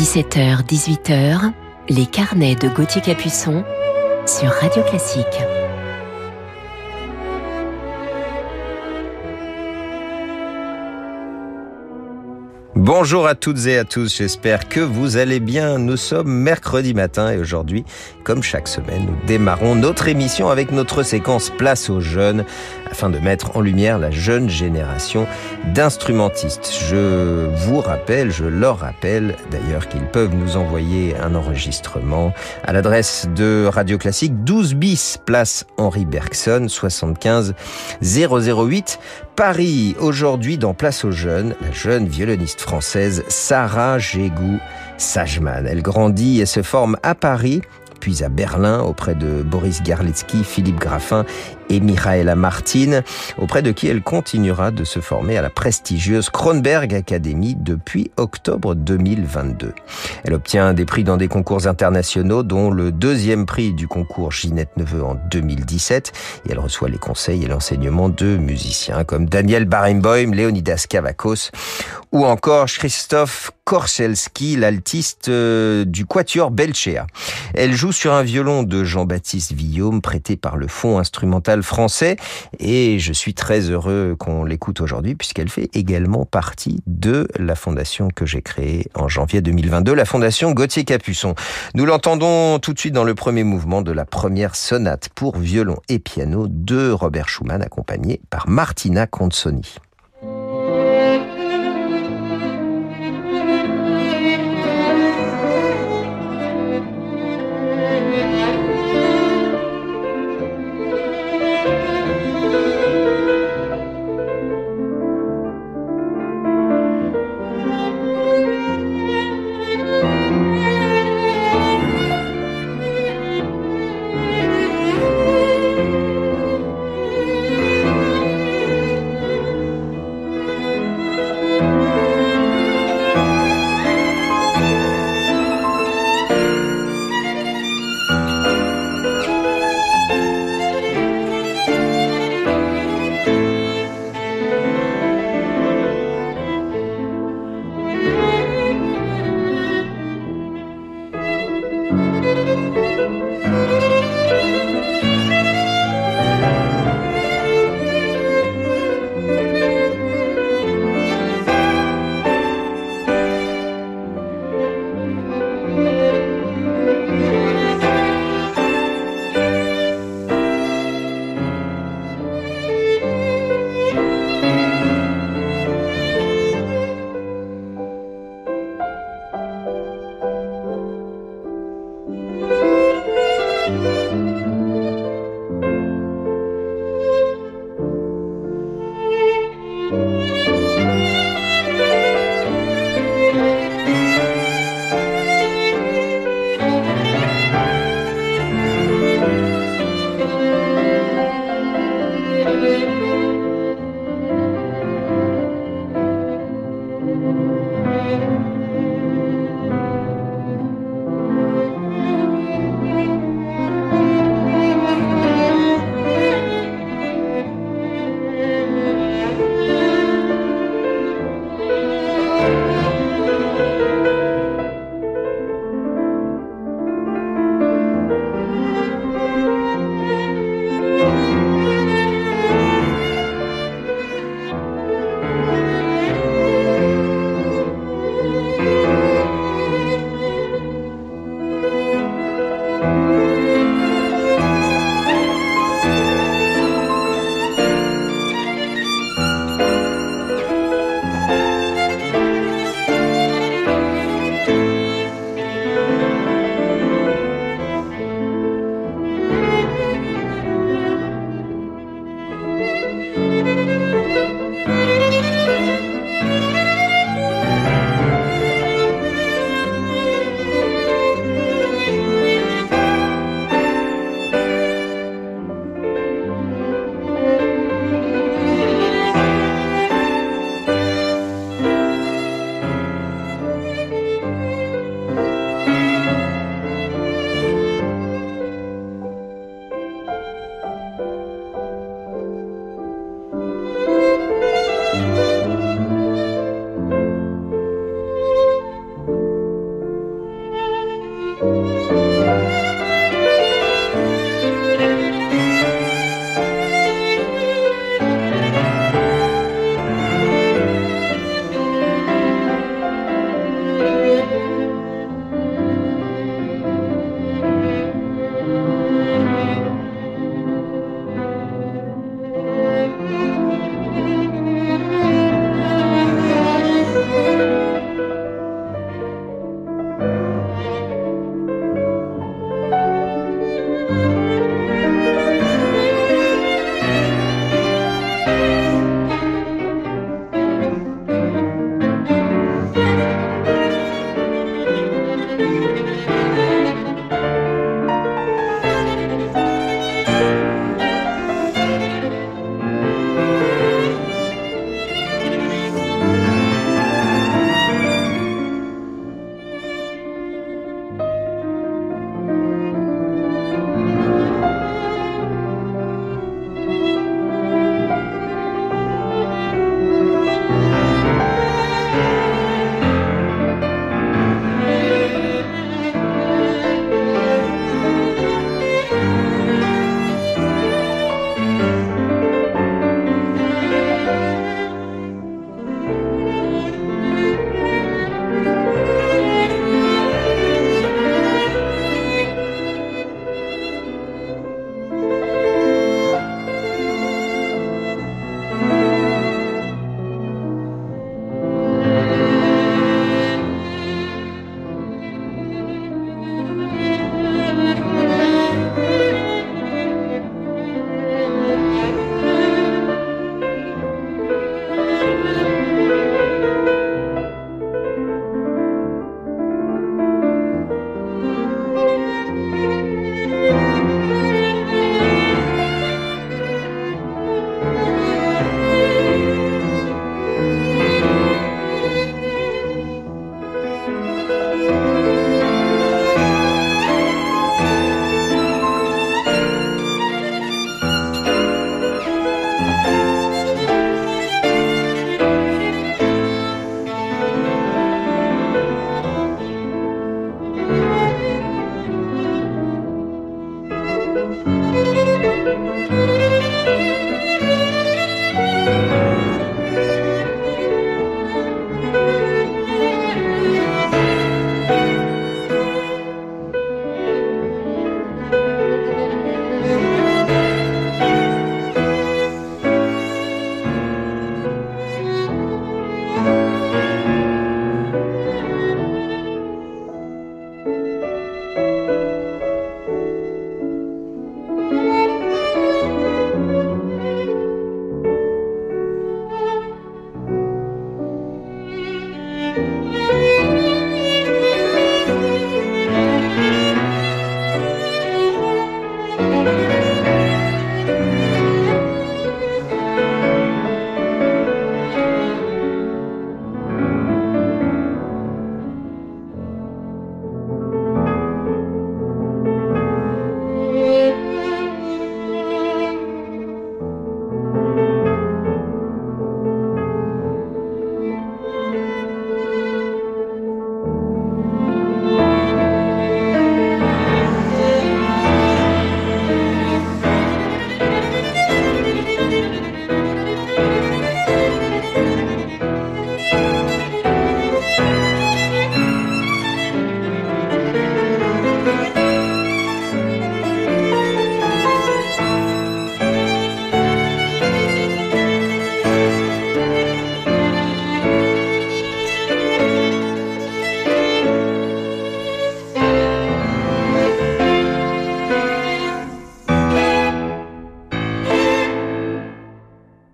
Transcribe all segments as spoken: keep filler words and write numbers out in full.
dix-sept heures dix-huit heures, les carnets de Gauthier Capuçon sur Radio Classique. Bonjour à toutes et à tous, j'espère que vous allez bien. Nous sommes mercredi matin et aujourd'hui, comme chaque semaine, nous démarrons notre émission avec notre séquence Place aux jeunes afin de mettre en lumière la jeune génération d'instrumentistes. Je vous rappelle, je leur rappelle d'ailleurs qu'ils peuvent nous envoyer un enregistrement à l'adresse de Radio Classique, douze bis, place Henri Bergson, soixante-quinze zéro zéro huit, Paris. Aujourd'hui, dans Place aux jeunes, la jeune violoniste française Sarah Jégou-Sageman. Elle grandit et se forme à Paris, puis à Berlin, auprès de Boris Garlecki, Philippe Graffin et Michaela Martin, auprès de qui elle continuera de se former à la prestigieuse Kronberg Academy depuis octobre deux mille vingt-deux. Elle obtient des prix dans des concours internationaux, dont le deuxième prix du concours Ginette Neveu en deux mille dix-sept, et elle reçoit les conseils et l'enseignement de musiciens comme Daniel Barenboim, Leonidas Kavakos ou encore Christophe Korchelski, l'altiste du quatuor Belchea. Elle joue sur un violon de Jean-Baptiste Villaume, prêté par le Fonds instrumental français, et je suis très heureux qu'on l'écoute aujourd'hui puisqu'elle fait également partie de la fondation que j'ai créée en janvier deux mille vingt-deux, la fondation Gauthier Capuçon. Nous l'entendons tout de suite dans le premier mouvement de la première sonate pour violon et piano de Robert Schumann, accompagnée par Martina Consoni.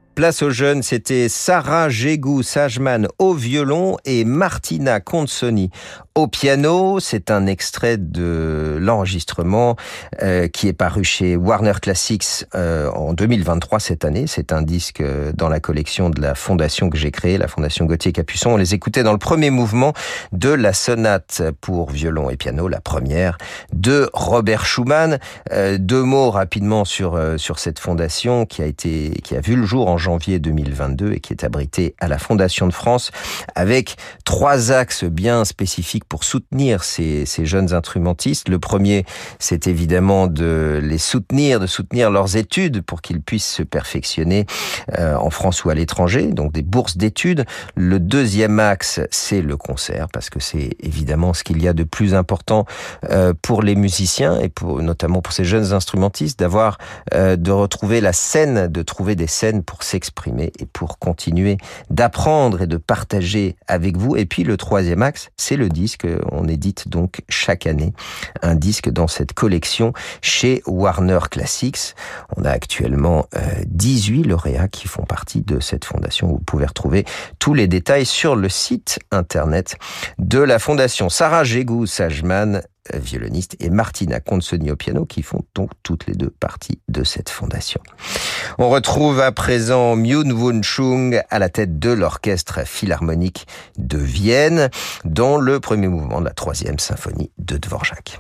Place aux jeunes, c'était Sarah Jégou-Sajman au violon et Martina Consoni au piano. C'est un extrait de l'enregistrement euh, qui est paru chez Warner Classics euh, en deux mille vingt-trois cette année. C'est un disque dans la collection de la fondation que j'ai créée, la fondation Gauthier-Capuçon. On les écoutait dans le premier mouvement de la sonate pour violon et piano, la première de Robert Schumann. Euh, deux mots rapidement sur euh, sur cette fondation qui a été qui a vu le jour en janvier deux mille vingt-deux et qui est abritée à la Fondation de France avec trois axes bien spécifiques pour soutenir ces, ces jeunes instrumentistes. Le premier, c'est évidemment de les soutenir, de soutenir leurs études pour qu'ils puissent se perfectionner euh, en France ou à l'étranger, donc des bourses d'études. Le deuxième axe, c'est le concert, parce que c'est évidemment ce qu'il y a de plus important euh, pour les musiciens et pour, notamment pour ces jeunes instrumentistes, d'avoir, euh, de retrouver la scène, de trouver des scènes pour s'exprimer et pour continuer d'apprendre et de partager avec vous. Et puis le troisième axe, c'est le disque. On édite donc chaque année un disque dans cette collection chez Warner Classics. On a actuellement euh, dix-huit lauréats qui font partie de cette fondation. Vous pouvez retrouver tous les détails sur le site internet de la fondation. Sarah Jégou-Sajman, violoniste, et Martina Consoni au piano, qui font donc toutes les deux partie de cette fondation. On retrouve à présent Myung Whun Chung à la tête de l'Orchestre Philharmonique de Vienne dans le premier mouvement de la troisième symphonie de Dvorak.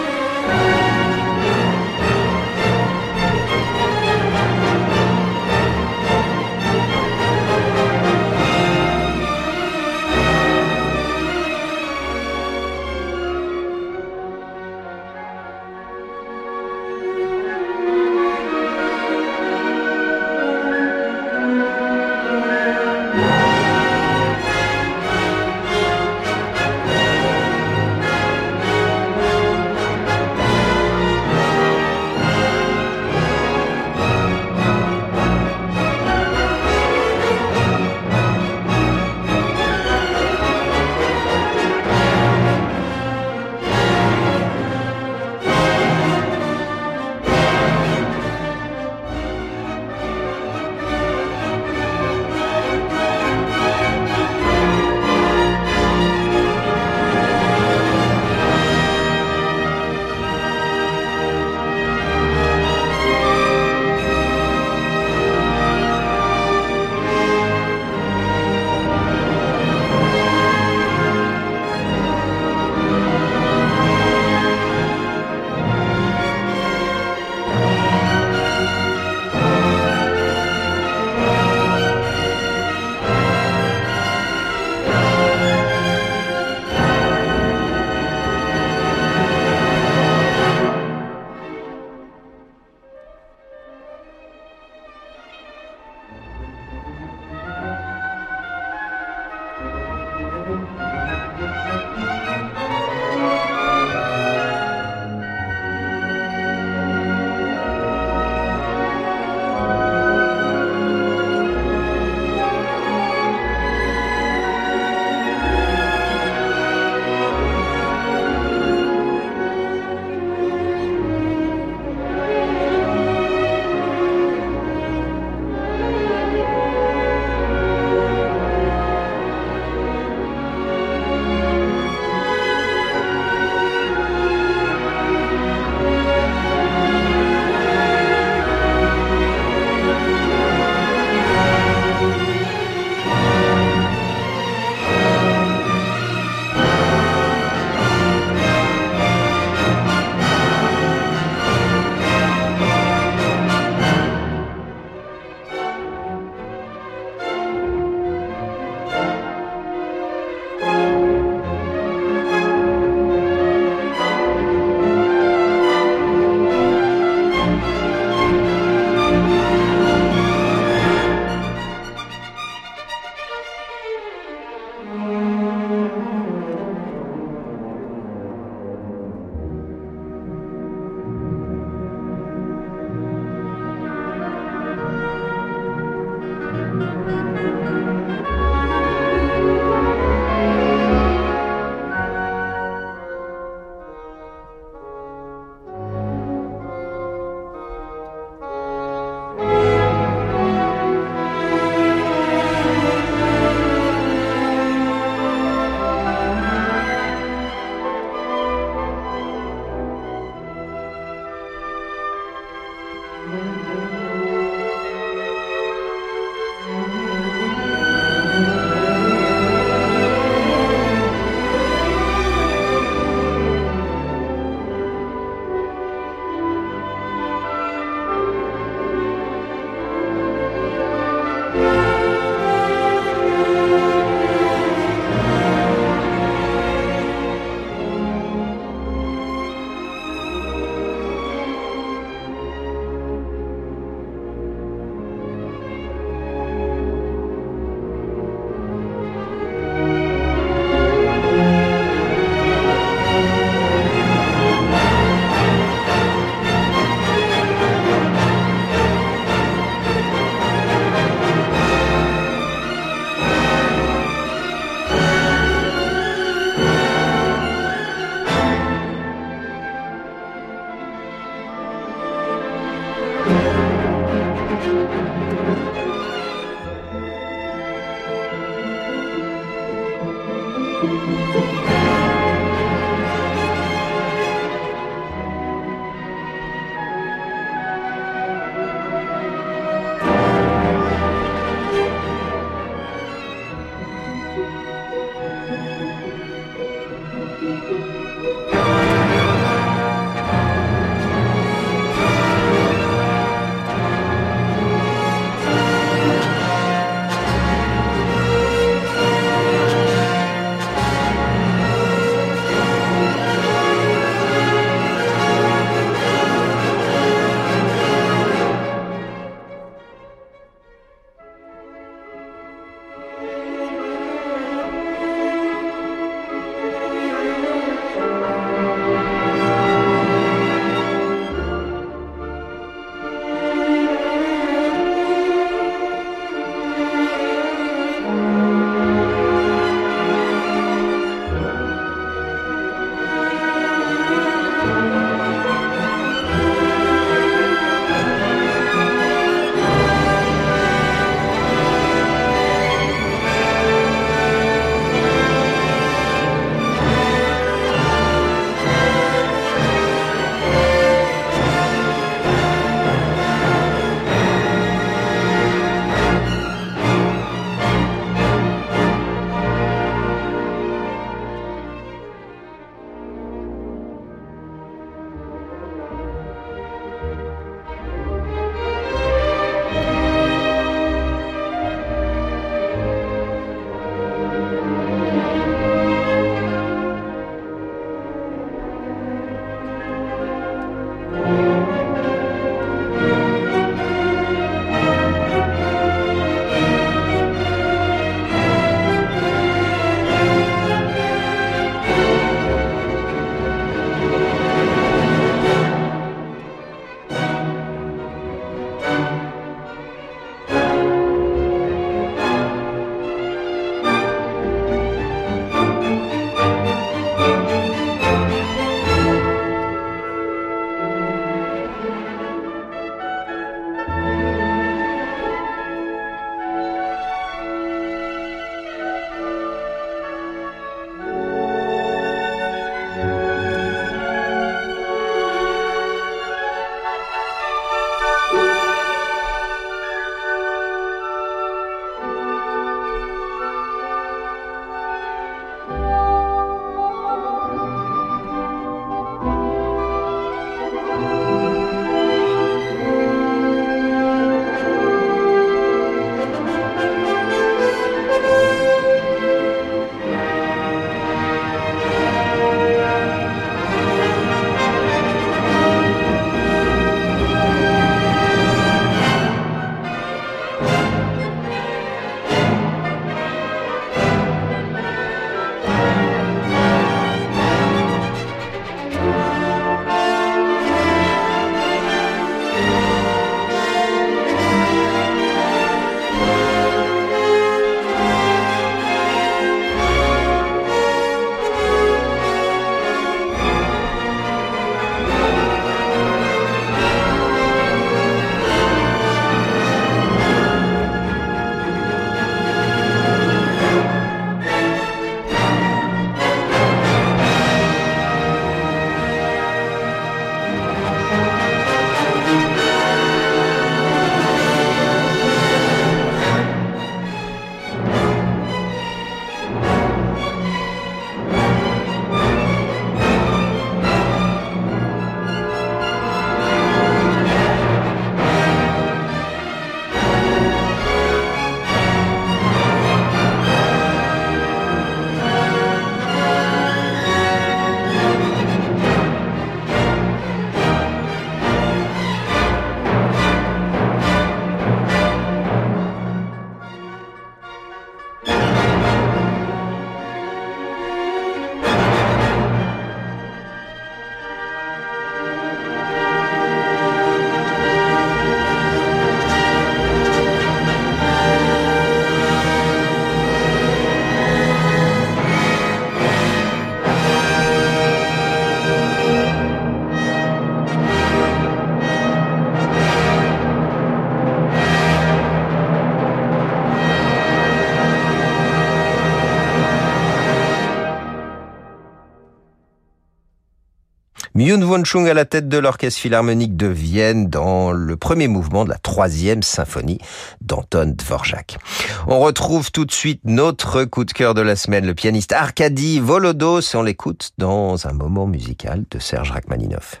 Yun Won-chung à la tête de l'Orchestre Philharmonique de Vienne dans le premier mouvement de la troisième symphonie d'Anton Dvorak. On retrouve tout de suite notre coup de cœur de la semaine, le pianiste Arkady Volodos. On l'écoute dans un moment musical de Serge Rachmaninov.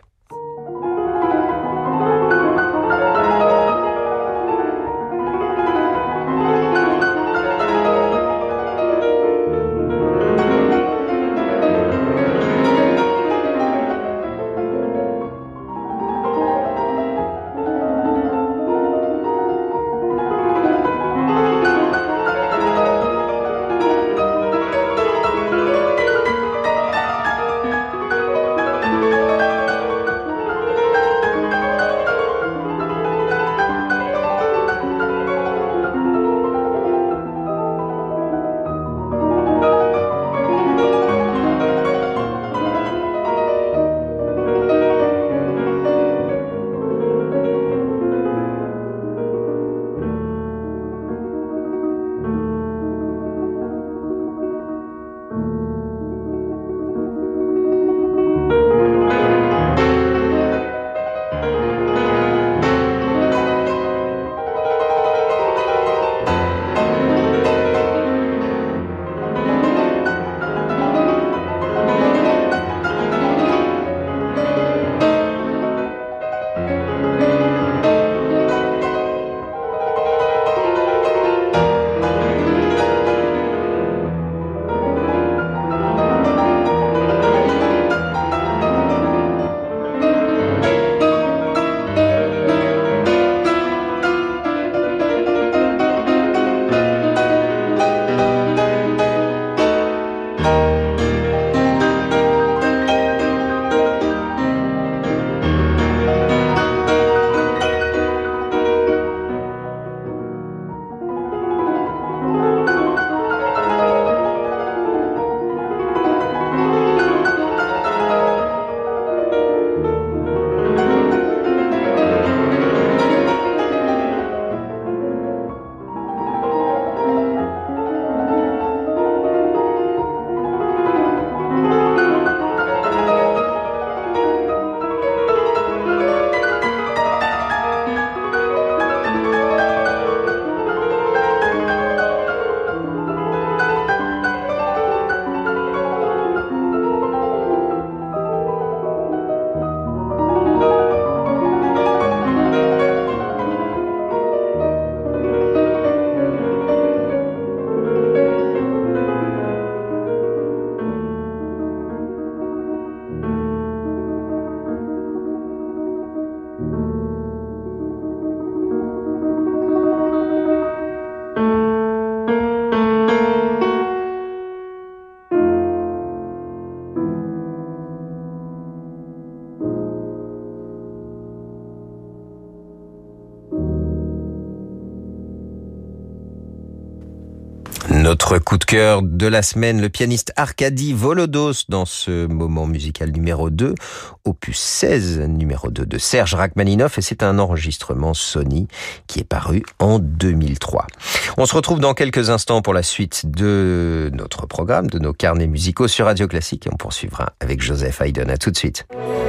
Notre coup de cœur de la semaine, le pianiste Arkady Volodos dans ce moment musical numéro deux, opus seize numéro deux de Serge Rachmaninov, et c'est un enregistrement Sony qui est paru en deux mille trois. On se retrouve dans quelques instants pour la suite de notre programme, de nos carnets musicaux sur Radio Classique, et on poursuivra avec Joseph Haydn. À tout de suite.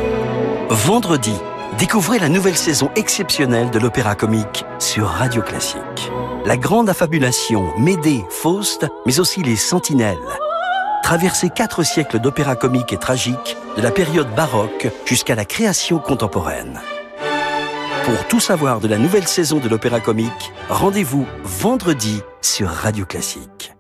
Vendredi, découvrez la nouvelle saison exceptionnelle de l'Opéra Comique sur Radio Classique. La grande affabulation, Médée, Faust, mais aussi les Sentinelles. Traversez quatre siècles d'opéra comique et tragique, de la période baroque jusqu'à la création contemporaine. Pour tout savoir de la nouvelle saison de l'Opéra Comique, rendez-vous vendredi sur Radio Classique.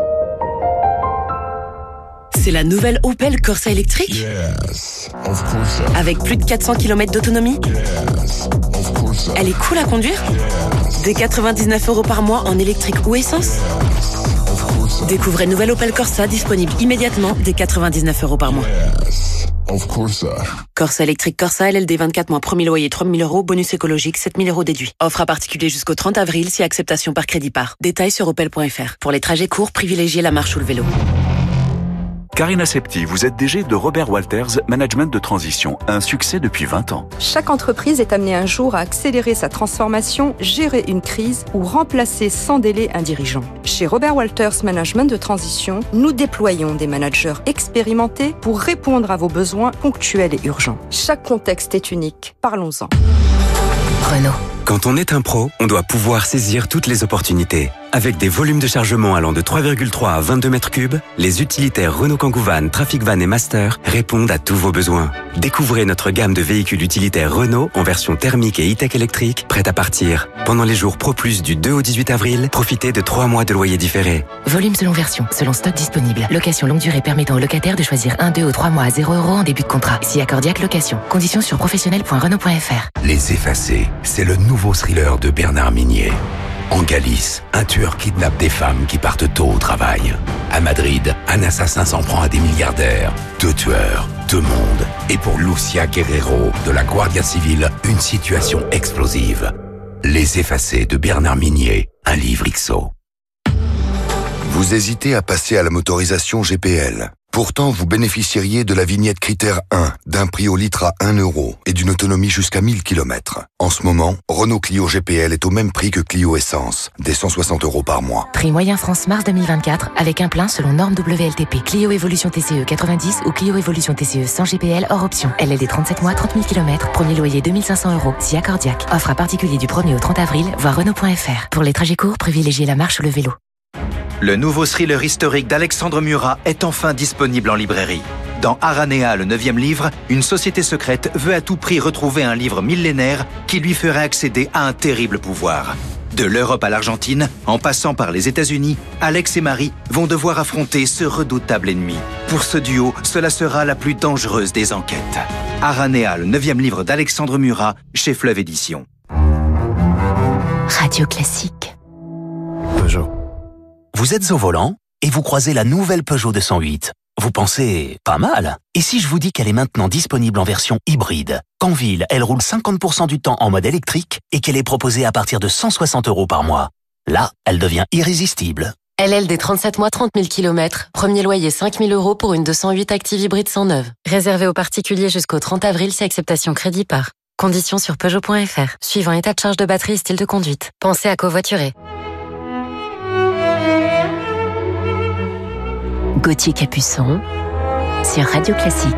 C'est la nouvelle Opel Corsa électrique ? Yes, of course. Avec plus de quatre cents kilomètres d'autonomie ? Yes, of course. Elle est cool à conduire ? Yes. Dès quatre-vingt-dix-neuf euros par mois en électrique ou essence ? Yes, of course. Découvrez nouvelle Opel Corsa disponible immédiatement dès quatre-vingt-dix-neuf euros par mois. Yes, of course. Corsa électrique Corsa L L D vingt-quatre mois, premier loyer trois mille euros, bonus écologique sept mille euros déduits. Offre à particulier jusqu'au trente avril si acceptation par crédit par. Détails sur opel point f r. Pour les trajets courts, privilégiez la marche ou le vélo. Karina Septi, vous êtes D G de Robert Walters Management de Transition, un succès depuis vingt ans. Chaque entreprise est amenée un jour à accélérer sa transformation, gérer une crise ou remplacer sans délai un dirigeant. Chez Robert Walters Management de Transition, nous déployons des managers expérimentés pour répondre à vos besoins ponctuels et urgents. Chaque contexte est unique. Parlons-en. Renault. Quand on est un pro, on doit pouvoir saisir toutes les opportunités. Avec des volumes de chargement allant de trois virgule trois à vingt-deux mètres cubes, les utilitaires Renault Kangoo Van, Trafic Van et Master répondent à tous vos besoins. Découvrez notre gamme de véhicules utilitaires Renault en version thermique et e-tech électrique, prête à partir. Pendant les jours Pro Plus du deux au dix-huit avril, profitez de trois mois de loyer différé. Volume selon version, selon stock disponible. Location longue durée permettant aux locataires de choisir un, deux ou trois mois à zéro euros en début de contrat. Si accordiaque location. Conditions sur professionnel point renault point f r. Les Effacés, c'est le nouveau thriller de Bernard Minier. En Galice, un tueur kidnappe des femmes qui partent tôt au travail. À Madrid, un assassin s'en prend à des milliardaires. Deux tueurs, deux mondes. Et pour Lucia Guerrero, de la Guardia Civile, une situation explosive. Les Effacés de Bernard Minier, un livre X O. Vous hésitez à passer à la motorisation G P L. Pourtant, vous bénéficieriez de la vignette critère un, d'un prix au litre à un euro et d'une autonomie jusqu'à mille kilomètres. En ce moment, Renault Clio G P L est au même prix que Clio Essence, des cent soixante euros par mois. Prix moyen France mars deux mille vingt-quatre avec un plein selon norme W L T P. Clio Evolution T C E quatre-vingt-dix ou Clio Evolution T C E sans G P L hors option. L L D trente-sept mois, trente mille kilomètres. Premier loyer deux mille cinq cents euros. Si accordiaque. Offre à particulier du premier au trente avril. Voir Renault point f r. Pour les trajets courts, privilégiez la marche ou le vélo. Le nouveau thriller historique d'Alexandre Murat est enfin disponible en librairie. Dans Aranea, le neuvième livre, une société secrète veut à tout prix retrouver un livre millénaire qui lui ferait accéder à un terrible pouvoir. De l'Europe à l'Argentine, en passant par les États-Unis, Alex et Marie vont devoir affronter ce redoutable ennemi. Pour ce duo, cela sera la plus dangereuse des enquêtes. Aranea, le neuvième livre d'Alexandre Murat, chez Fleuve Édition. Radio Classique. Peugeot. Vous êtes au volant et vous croisez la nouvelle Peugeot deux cent huit. Vous pensez « pas mal ». Et si je vous dis qu'elle est maintenant disponible en version hybride? Qu'en ville, elle roule cinquante pour cent du temps en mode électrique et qu'elle est proposée à partir de cent soixante euros par mois. Là, elle devient irrésistible. L L D trente-sept mois, trente mille kilomètres. Premier loyer cinq mille euros pour une deux cent huit Active hybride sans neuve. Réservé aux particuliers jusqu'au trente avril si acceptation crédit par. Conditions sur Peugeot point f r. Suivant état de charge de batterie et style de conduite. Pensez à covoiturer. Gauthier Capuçon sur Radio Classique.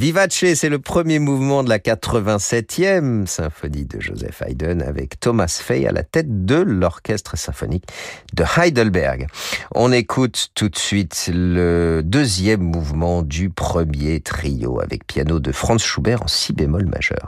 Vivace, c'est le premier mouvement de la quatre-vingt-septième symphonie de Joseph Haydn avec Thomas Fay à la tête de l'orchestre symphonique de Heidelberg. On écoute tout de suite le deuxième mouvement du premier trio avec piano de Franz Schubert en si bémol majeur.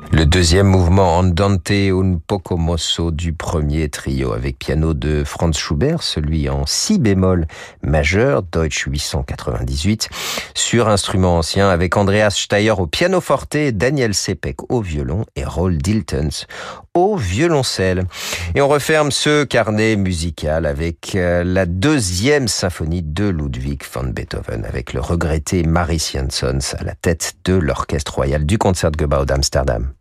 Le deuxième mouvement Andante un poco mosso du premier trio avec piano de Franz Schubert, celui en si bémol majeur, Deutsch huit cent quatre-vingt-dix-huit, sur instrument ancien avec Andreas Steyr au pianoforte, Daniel Sepek au violon et Roll Diltens au violoncelle. Et on referme ce carnet musical avec la deuxième symphonie de Ludwig van Beethoven avec le regretté Maris Jansons à la tête de l'orchestre royal du Concertgebouw d'Amsterdam.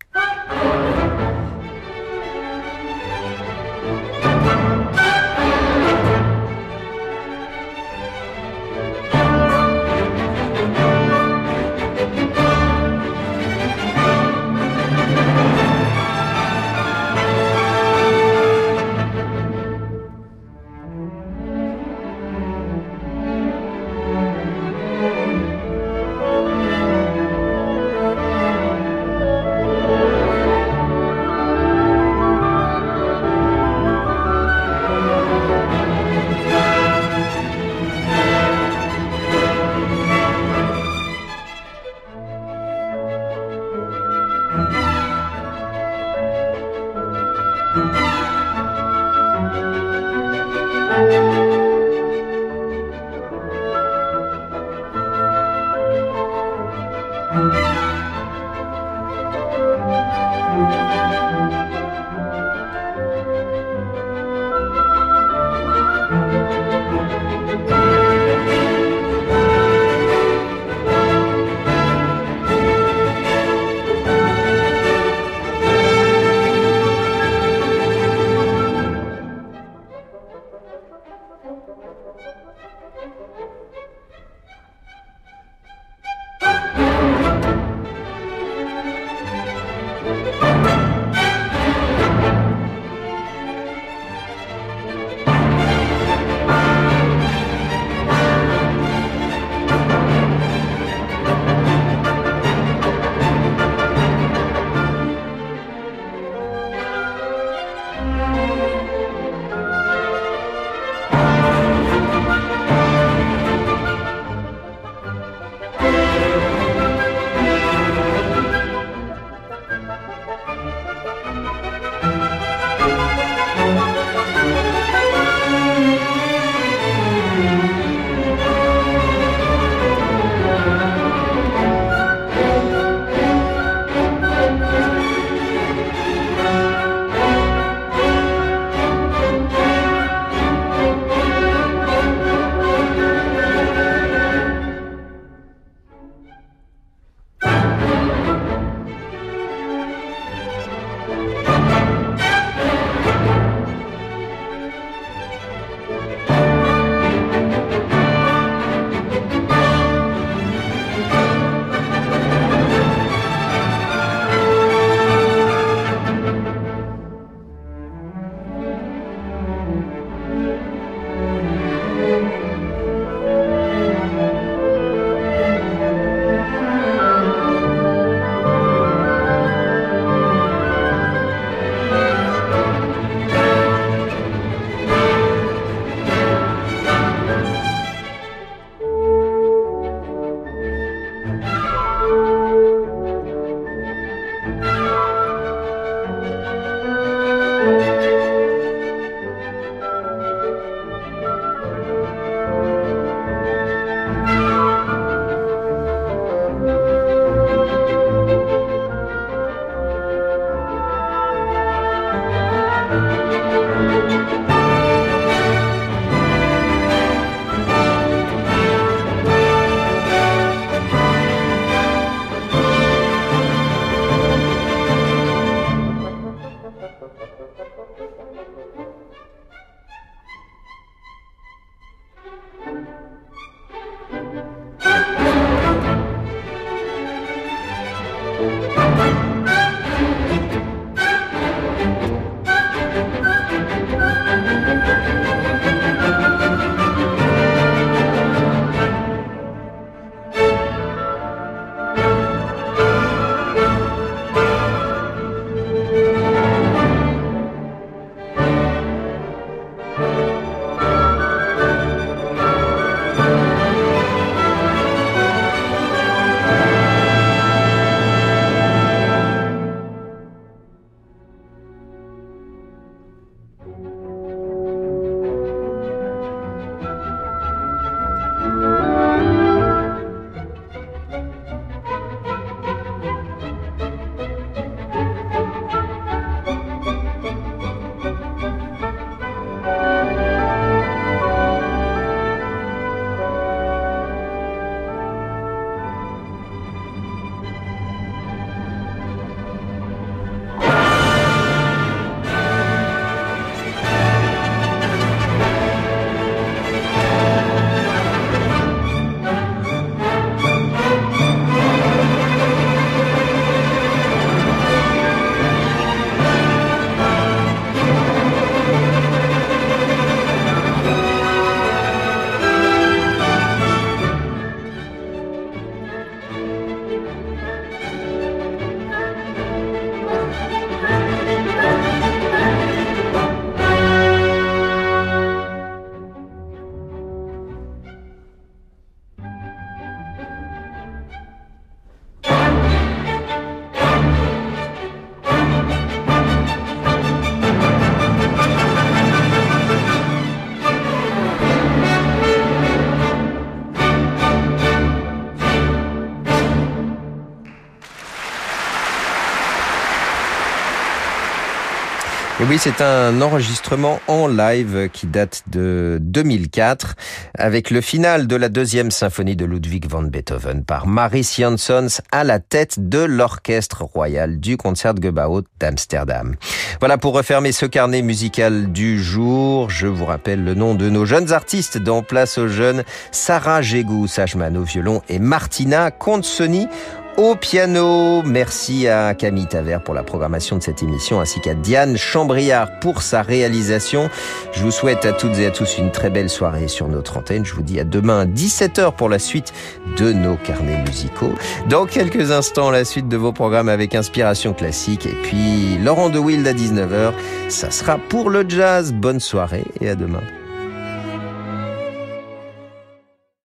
Et oui, c'est un enregistrement en live qui date de deux mille quatre avec le final de la deuxième symphonie de Ludwig van Beethoven par Maris Janssens à la tête de l'orchestre royal du Concertgebouw d'Amsterdam. Voilà pour refermer ce carnet musical du jour. Je vous rappelle le nom de nos jeunes artistes dans Place aux Jeunes. Sarah Jégou-Sajman au violon et Martina Consoni au piano. Merci à Camille Tavert pour la programmation de cette émission ainsi qu'à Diane Chambriard pour sa réalisation. Je vous souhaite à toutes et à tous une très belle soirée sur notre antenne. Je vous dis à demain à dix-sept heures pour la suite de nos carnets musicaux. Dans quelques instants, la suite de vos programmes avec Inspiration Classique et puis Laurent de Wild à dix-neuf heures. Ça sera pour le jazz. Bonne soirée et à demain.